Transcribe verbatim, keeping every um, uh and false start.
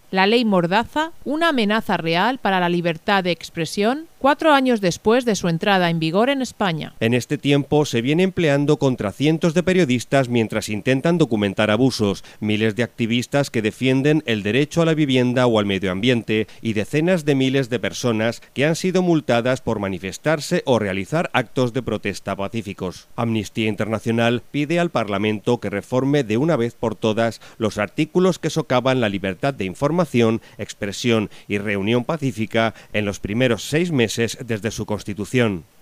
la ley Mordaza, una amenaza real para la libertad de expresión, cuatro años después de su entrada en vigor en España. En este tiempo se viene empleando contra cientos de periodistas mientras intentan documentar abusos, miles de activistas que defienden el derecho a la vivienda o al medio ambiente y decenas de miles de personas que han sido multadas por manifestarse o realizar actos de protesta pacíficos. Amnistía Internacional pide al Parlamento que reforme de una vez por todas los artículos que socavan la libertad de información, expresión y reunión pacífica en los primeros seis meses desde su constitución.